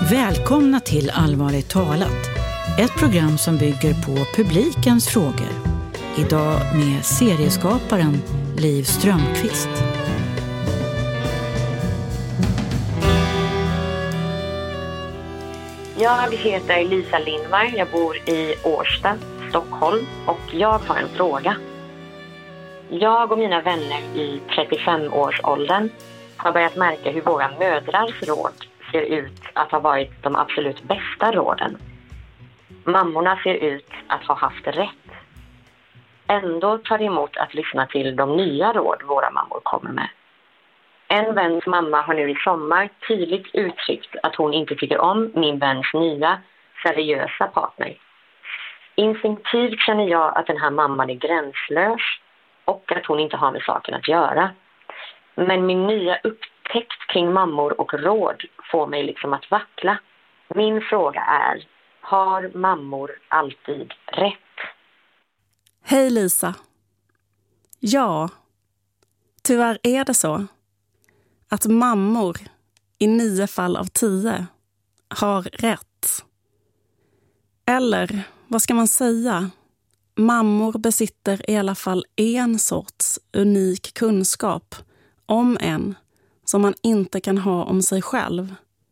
Välkomna till Allvarligt talat. Ett program som bygger på publikens frågor. Idag med serieskaparen Liv Strömquist. Jag heter Lisa Lindberg, jag bor i Årsta, Stockholm och jag har en fråga. Jag och mina vänner i 35-årsåldern har börjat märka hur våra mödrars råd ser ut att ha varit de absolut bästa råden. Mammorna ser ut att ha haft rätt. Ändå tar det emot att lyssna till de nya råd våra mammor kommer med. En väns mamma har nu i sommar tydligt uttryckt att hon inte tycker om min väns nya, seriösa partner. Instinktivt känner jag att den här mamman är gränslös och att hon inte har med saken att göra. Men min nya upptäckt kring mammor och råd får mig liksom att vackla. Min fråga är, har mammor alltid rätt? Hej Lisa. Ja, tyvärr är det så att mammor i 9 fall av 10 har rätt. Eller, vad ska man säga? Mammor besitter i alla fall en sorts unik kunskap om en som man inte kan ha om sig själv.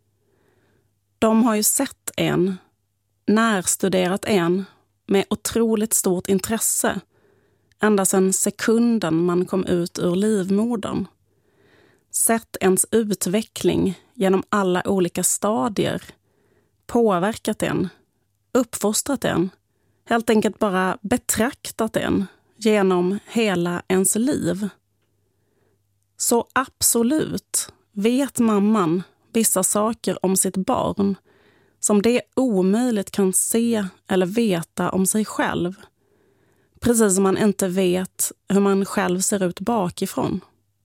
De har ju sett en, närstuderat en med otroligt stort intresse ända sedan sekunden man kom ut ur livmodern. Sett ens utveckling genom alla olika stadier, påverkat en, uppfostrat en, helt enkelt bara betraktat en genom hela ens liv. Så absolut vet mamman vissa saker om sitt barn som det omöjligt kan se eller veta om sig själv. Precis som man inte vet hur man själv ser ut bakifrån.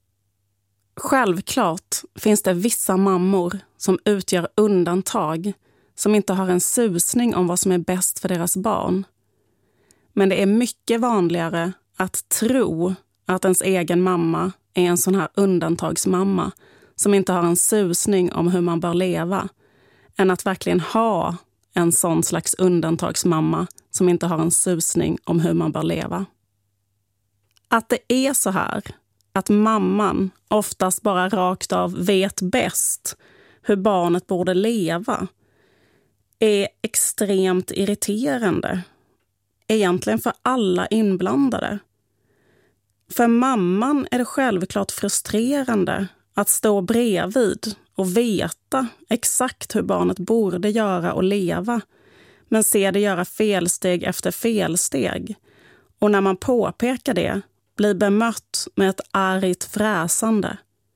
Självklart finns det vissa mammor som utgör undantag, som inte har en susning om vad som är bäst för deras barn. Men det är mycket vanligare att tro att ens egen mamma är en sån här undantagsmamma som inte har en susning om hur man bör leva, än att verkligen ha en sån slags undantagsmamma som inte har en susning om hur man bör leva. Att det är så här, att mamman oftast bara rakt av vet bäst hur barnet borde leva, är extremt irriterande. Egentligen för alla inblandade. För mamman är det självklart frustrerande att stå bredvid och veta exakt hur barnet borde göra och leva, men se det göra felsteg efter felsteg. Och när man påpekar det blir bemött med ett argt fräsande.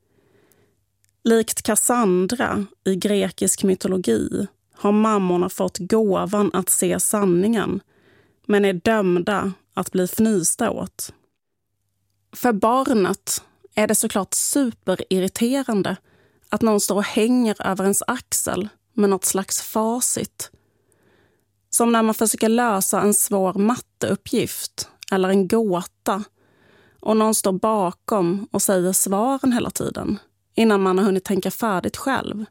Likt Cassandra i grekisk mytologi har mammorna fått gåvan att se sanningen, men är dömda att bli fnysta åt. För barnet är det såklart superirriterande att någon står och hänger över ens axel med något slags facit. Som när man försöker lösa en svår matteuppgift eller en gåta och någon står bakom och säger svaren hela tiden innan man har hunnit tänka färdigt själv.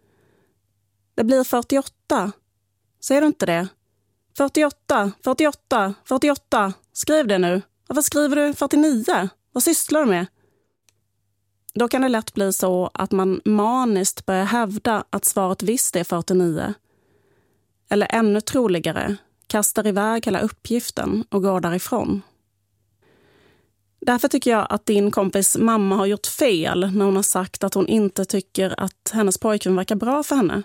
Det blir 48. Säger du inte det? 48, 48, 48. Skriv det nu. Varför skriver du 49? Vad sysslar du med? Då kan det lätt bli så att man maniskt börjar hävda att svaret visst är 49. Eller ännu troligare, kastar iväg hela uppgiften och går därifrån. Därför tycker jag att din kompis mamma har gjort fel när hon har sagt att hon inte tycker att hennes pojkvän verkar bra för henne.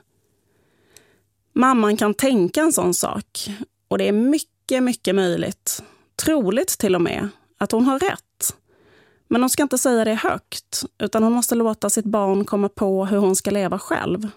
Mamman kan tänka en sån sak, och det är mycket, mycket möjligt, troligt till och med, att hon har rätt. Men hon ska inte säga det högt, utan hon måste låta sitt barn komma på hur hon ska leva själv.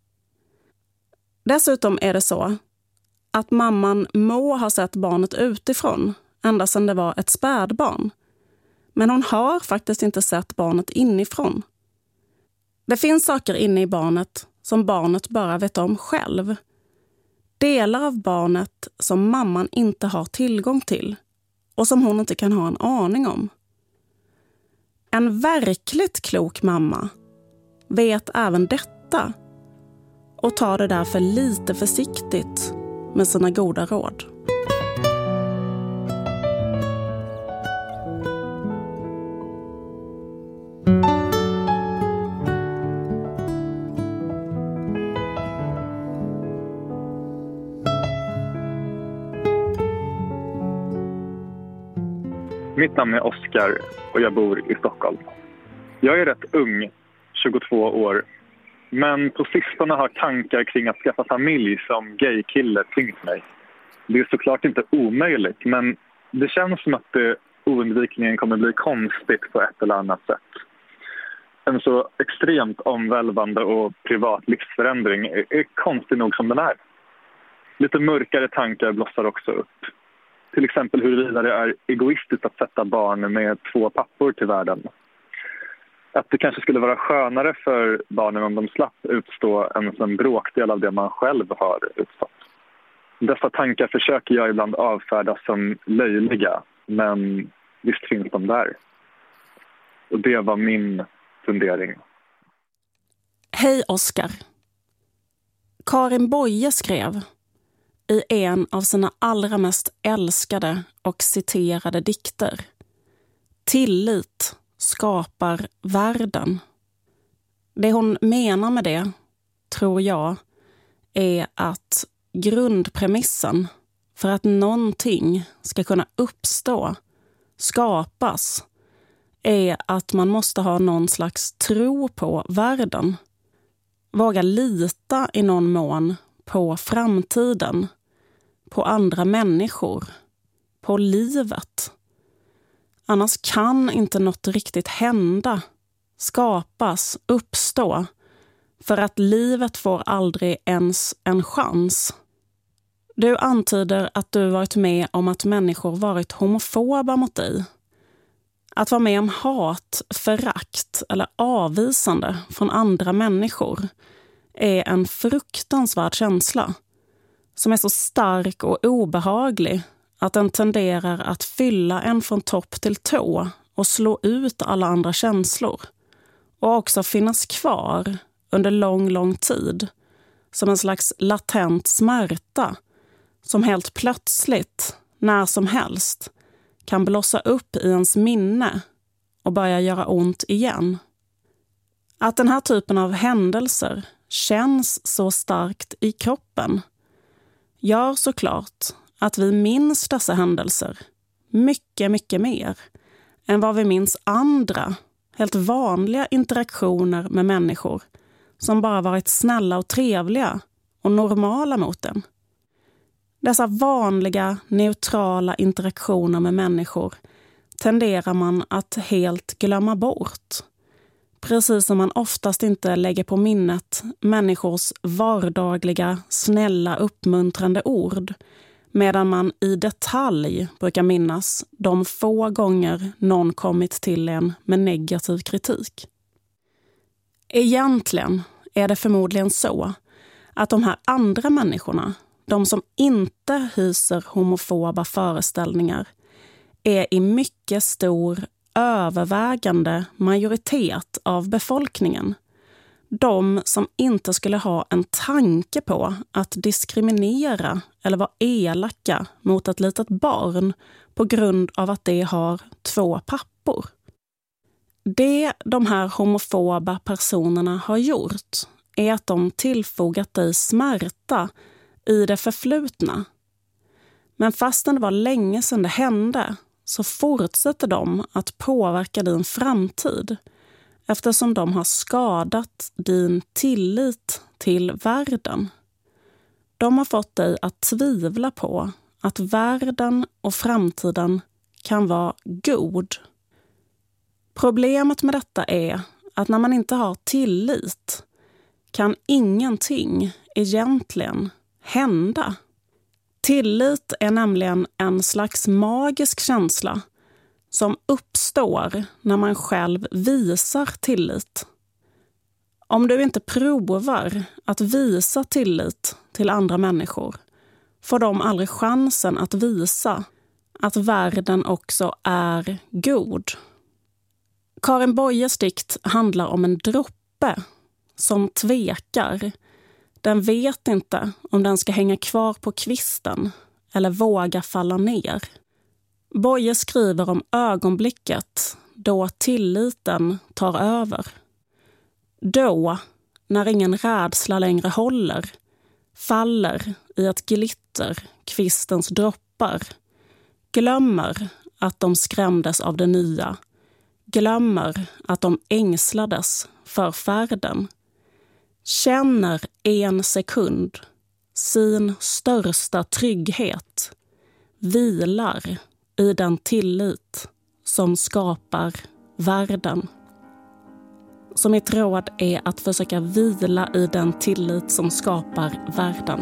Dessutom är det så att mamman må ha sett barnet utifrån, ända sedan det var ett spädbarn. Men hon har faktiskt inte sett barnet inifrån. Det finns saker inne i barnet som barnet bara vet om själv. Delar av barnet som mamman inte har tillgång till och som hon inte kan ha en aning om. En verkligt klok mamma vet även detta och tar det därför lite försiktigt med sina goda råd. Mitt namn är Oskar och jag bor i Stockholm. Jag är rätt ung, 22 år. Men på sistone har tankar kring att skaffa familj som gaykille tyngt mig. Det är såklart inte omöjligt, men det känns som att det oundvikligen kommer bli konstigt på ett eller annat sätt. En så extremt omvälvande och privat livsförändring är konstig nog som den är. Lite mörkare tankar blossar också upp. Till exempel huruvida det är egoistiskt att sätta barn med 2 pappor till världen. Att det kanske skulle vara skönare för barnen om de slapp utstå en bråkdel av det man själv har utstått. Dessa tankar försöker jag ibland avfärda som löjliga, men visst finns de där. Och det var min fundering. Hej Oskar. Karin Boye skrev i en av sina allra mest älskade och citerade dikter: tillit skapar världen. Det hon menar med det, tror jag, är att grundpremissen för att någonting ska kunna uppstå, skapas, är att man måste ha någon slags tro på världen. Våga lita i någon mån på framtiden, på andra människor, på livet. Annars kan inte något riktigt hända, skapas, uppstå, för att livet får aldrig ens en chans. Du antyder att du varit med om att människor varit homofoba mot dig. Att vara med om hat, förakt eller avvisande från andra människor är en fruktansvärd känsla som är så stark och obehaglig att den tenderar att fylla en från topp till tå och slå ut alla andra känslor och också finnas kvar under lång tid som en slags latent smärta som helt plötsligt, när som helst, kan blossa upp i ens minne och börja göra ont igen. Att den här typen av händelser känns så starkt i kroppen gör såklart att vi minns dessa händelser mycket mer än vad vi minns andra, helt vanliga interaktioner med människor som bara varit snälla och trevliga och normala mot en. Dessa vanliga, neutrala interaktioner med människor tenderar man att helt glömma bort. Precis som man oftast inte lägger på minnet människors vardagliga, snälla, uppmuntrande ord, medan man i detalj brukar minnas de få gånger någon kommit till en med negativ kritik. Egentligen är det förmodligen så att de här andra människorna, de som inte hyser homofoba föreställningar, är i mycket stor övervägande majoritet av befolkningen. De som inte skulle ha en tanke på att diskriminera eller vara elaka mot ett litet barn på grund av att det har 2 pappor. Det de här homofoba personerna har gjort är att de tillfogat dig smärta i det förflutna. Men fastän det var länge sedan det hände så fortsätter de att påverka din framtid eftersom de har skadat din tillit till världen. De har fått dig att tvivla på att världen och framtiden kan vara god. Problemet med detta är att när man inte har tillit kan ingenting egentligen hända. Tillit är nämligen en slags magisk känsla som uppstår när man själv visar tillit. Om du inte provar att visa tillit till andra människor får de aldrig chansen att visa att världen också är god. Karin Boyes dikt handlar om en droppe som tvekar Den vet inte om den ska hänga kvar på kvisten eller våga falla ner. Boye skriver om ögonblicket då tilliten tar över. Då, när ingen rädsla längre håller, faller i ett glitter kvistens droppar, glömmer att de skrämdes av det nya, glömmer att de ängslades för färden, känner en sekund sin största trygghet, vilar i den tillit som skapar världen. Så mitt råd är att försöka vila i den tillit som skapar världen.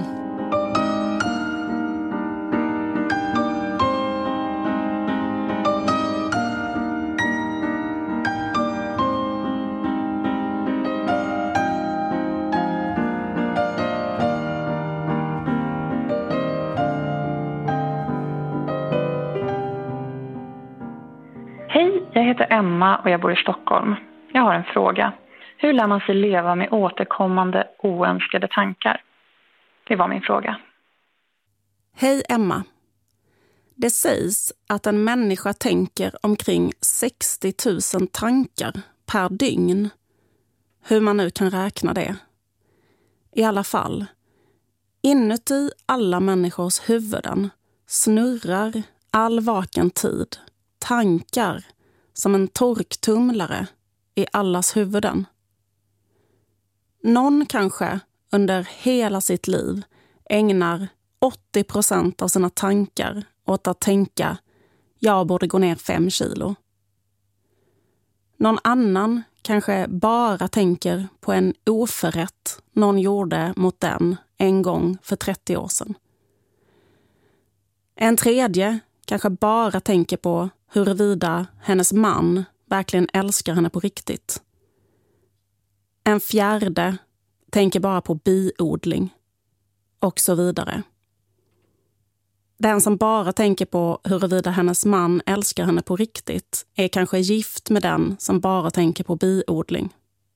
Hej, jag heter Emma och jag bor i Stockholm. Jag har en fråga. Hur lär man sig leva med återkommande oönskade tankar? Det var min fråga. Hej Emma. Det sägs att en människa tänker omkring 60 000 tankar per dygn. Hur man nu kan räkna det. I alla fall, inuti alla människors huvuden snurrar all vaken tid tankar som en torktumlare i allas huvuden. Någon kanske under hela sitt liv ägnar 80% av sina tankar åt att tänka jag borde gå ner 5 kilo. Någon annan kanske bara tänker på en oförrätt någon gjorde mot den en gång för 30 år sedan. En tredje kanske bara tänker på huruvida hennes man verkligen älskar henne på riktigt. En fjärde tänker bara på biodling. Och så vidare. Den som bara tänker på huruvida hennes man älskar henne på riktigt är kanske gift med den som bara tänker på biodling.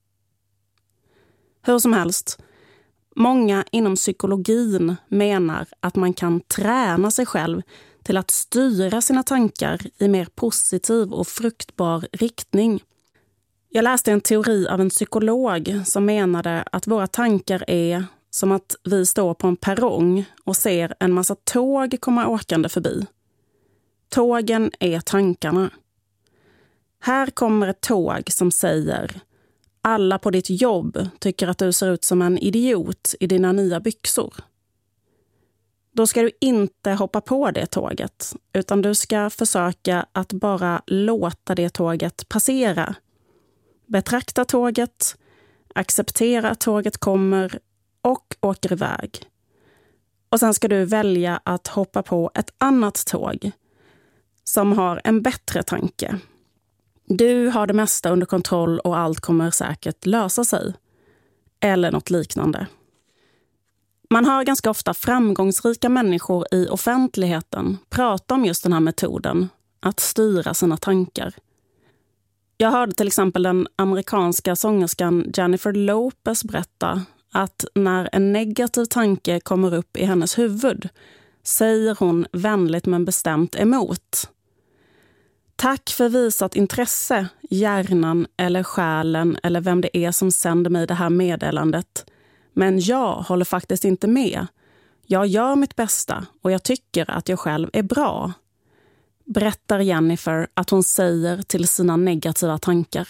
Hur som helst, många inom psykologin menar att man kan träna sig själv till att styra sina tankar i mer positiv och fruktbar riktning. Jag läste en teori av en psykolog som menade att våra tankar är som att vi står på en perrong och ser en massa tåg komma åkande förbi. Tågen är tankarna. Här kommer ett tåg som säger: alla på ditt jobb tycker att du ser ut som en idiot i dina nya byxor. Då ska du inte hoppa på det tåget, utan du ska försöka att bara låta det tåget passera. Betrakta tåget, acceptera att tåget kommer och åker iväg. Och sen ska du välja att hoppa på ett annat tåg som har en bättre tanke. Du har det mesta under kontroll och allt kommer säkert lösa sig. Eller något liknande. Man hör ganska ofta framgångsrika människor i offentligheten prata om just den här metoden, att styra sina tankar. Jag hörde till exempel den amerikanska sångerskan Jennifer Lopez berätta att när en negativ tanke kommer upp i hennes huvud säger hon vänligt men bestämt emot. Tack för visat intresse, hjärnan eller själen eller vem det är som sänder mig det här meddelandet. Men jag håller faktiskt inte med. Jag gör mitt bästa och jag tycker att jag själv är bra. Berättar Jennifer att hon säger till sina negativa tankar.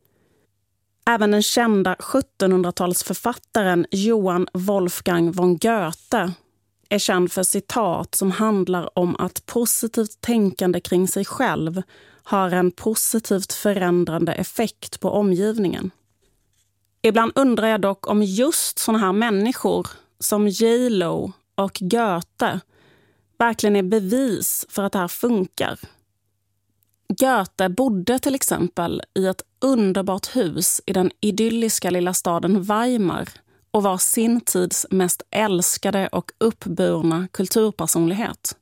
Även den kända 1700-talsförfattaren Johann Wolfgang von Goethe är känd för citat som handlar om att positivt tänkande kring sig själv har en positivt förändrande effekt på omgivningen. Ibland undrar jag dock om just såna här människor som J.Lo och Goethe verkligen är bevis för att det här funkar. Goethe bodde till exempel i ett underbart hus i den idylliska lilla staden Weimar och var sin tids mest älskade och uppburna kulturpersonlighet.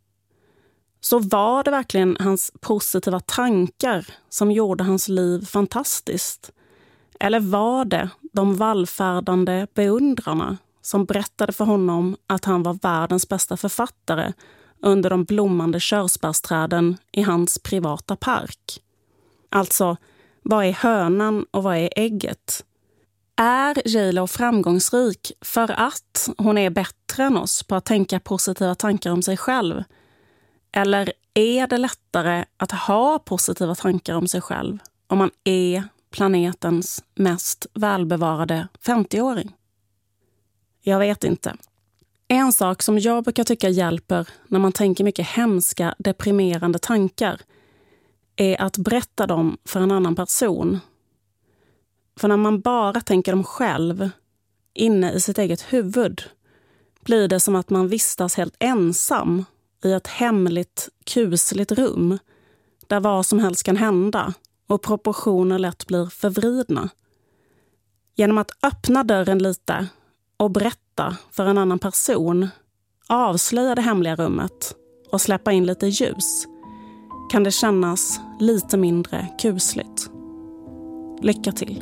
Så var det verkligen hans positiva tankar som gjorde hans liv fantastiskt? Eller var det de vallfärdande beundrarna som berättade för honom att han var världens bästa författare under de blommande körsbärsträden i hans privata park. Alltså, vad är hönan och vad är ägget? Är J.Lo framgångsrik för att hon är bättre än oss på att tänka positiva tankar om sig själv? Eller är det lättare att ha positiva tankar om sig själv om man är planetens mest välbevarade 50-åring? Jag vet inte. En sak som jag brukar tycka hjälper när man tänker mycket hemska, deprimerande tankar är att berätta dem för en annan person. För när man bara tänker dem själv, inne i sitt eget huvud, blir det som att man vistas helt ensam i ett hemligt, kusligt rum där vad som helst kan hända och proportioner lätt blir förvridna. Genom att öppna dörren lite och berätta för en annan person, avslöja det hemliga rummet och släppa in lite ljus, kan det kännas lite mindre kusligt. Lycka till!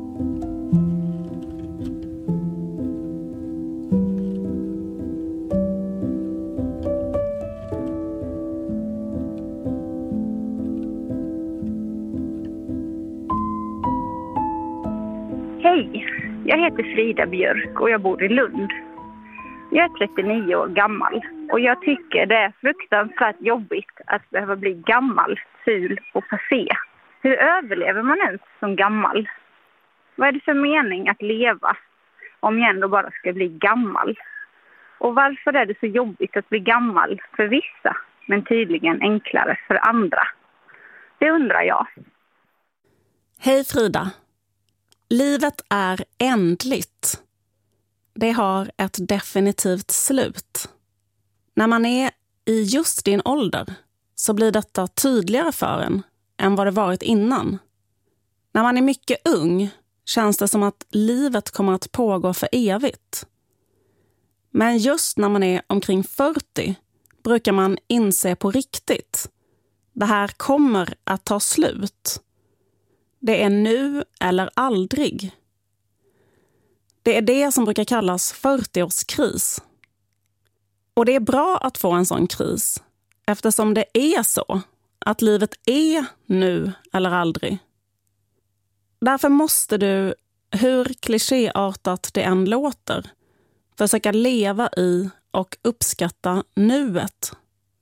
Hej, jag heter Frida Björk och jag bor i Lund. Jag är 39 år gammal och jag tycker det är fruktansvärt jobbigt att behöva bli gammal, ful och passé. Hur överlever man ens som gammal? Vad är det för mening att leva om jag ändå bara ska bli gammal? Och varför är det så jobbigt att bli gammal för vissa, men tydligen enklare för andra? Det undrar jag. Hej Frida! Livet är ändligt. Det har ett definitivt slut. När man är i just din ålder så blir detta tydligare för en än vad det varit innan. När man är mycket ung känns det som att livet kommer att pågå för evigt. Men just när man är omkring 40 brukar man inse på riktigt. Det här kommer att ta slut. Det är nu eller aldrig. Det är det som brukar kallas 40-årskris. Och det är bra att få en sån kris eftersom det är så att livet är nu eller aldrig. Därför måste du, hur klichéartat det än låter, försöka leva i och uppskatta nuet.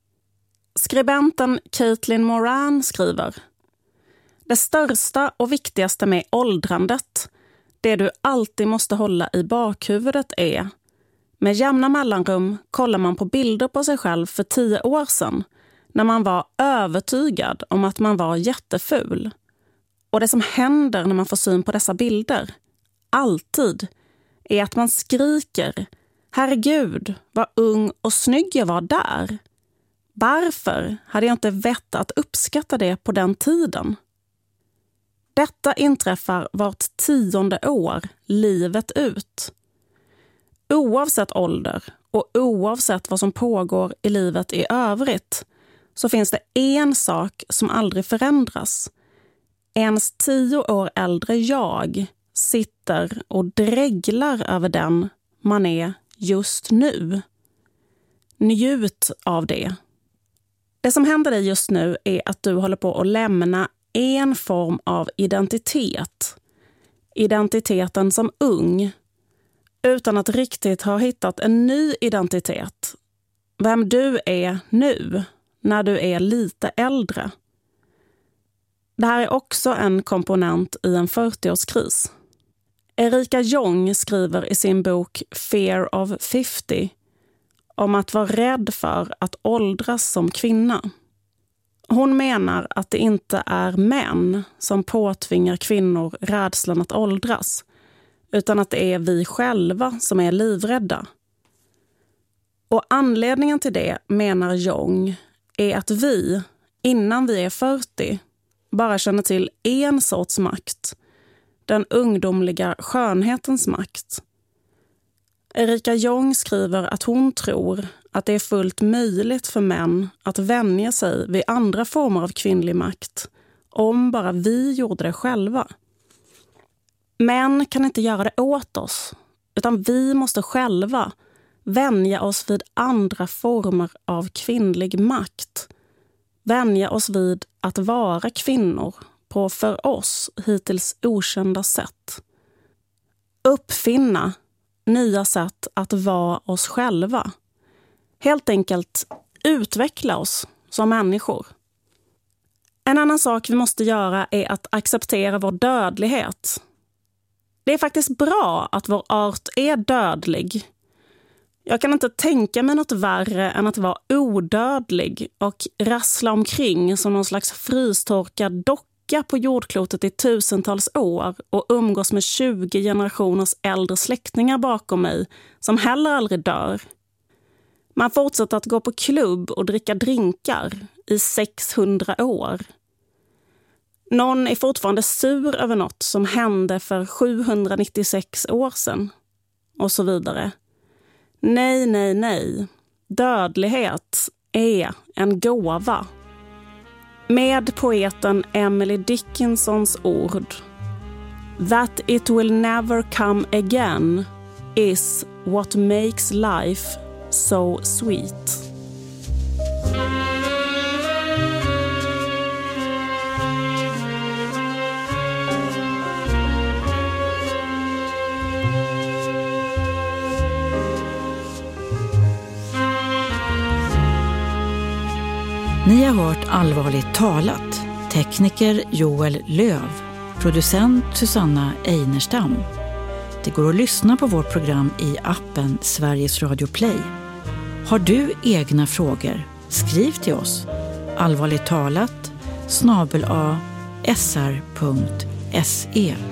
Skribenten Caitlin Moran skriver: det största och viktigaste med åldrandet, det du alltid måste hålla i bakhuvudet är: med jämna mellanrum kollar man på bilder på sig själv för 10 år sedan när man var övertygad om att man var jätteful. Och det som händer när man får syn på dessa bilder, alltid, är att man skriker: herregud, vad ung och snygg jag var där. Varför hade jag inte vett att uppskatta det på den tiden? Detta inträffar vart 10:e år, livet ut. Oavsett ålder och oavsett vad som pågår i livet i övrigt så finns det en sak som aldrig förändras. Ens 10 år äldre jag sitter och dreglar över den man är just nu. Njut av det. Det som händer dig just nu är att du håller på att lämna en form av identitet. Identiteten som ung. Utan att riktigt ha hittat en ny identitet. Vem du är nu, när du är lite äldre. Det här är också en komponent i en 40-årskris. Erika Jong skriver i sin bok Fear of 50 om att vara rädd för att åldras som kvinna. Hon menar att det inte är män som påtvingar kvinnor rädslan att åldras, utan att det är vi själva som är livrädda. Och anledningen till det, menar Jong, är att vi, innan vi är 40, bara känner till en sorts makt, den ungdomliga skönhetens makt. Erika Jong skriver att hon tror att det är fullt möjligt för män att vänja sig vid andra former av kvinnlig makt om bara vi gjorde det själva. Män kan inte göra det åt oss. utan vi måste själva vänja oss vid andra former av kvinnlig makt. Vänja oss vid att vara kvinnor på för oss hittills okända sätt. Uppfinna nya sätt att vara oss själva. Helt enkelt utveckla oss som människor. En annan sak vi måste göra är att acceptera vår dödlighet. Det är faktiskt bra att vår art är dödlig. Jag kan inte tänka mig något värre än att vara odödlig och rassla omkring som någon slags frystorkad docka på jordklotet i tusentals år och umgås med 20 generationers äldre släktingar bakom mig som heller aldrig dör. Man fortsätter att gå på klubb och dricka drinkar i 600 år. Någon är fortfarande sur över något som hände för 796 år sedan. Och så vidare. Nej, nej, nej. Dödlighet är en gåva. Med poeten Emily Dickinsons ord: That it will never come again is what makes life so sweet. Ni har hört Allvarligt talat. Tekniker Joel Löv. Producent Susanna Einerstam. Det går att lyssna på vårt program i appen Sveriges Radio Play. Har du egna frågor? Skriv till oss. allvarligttalat@sr.se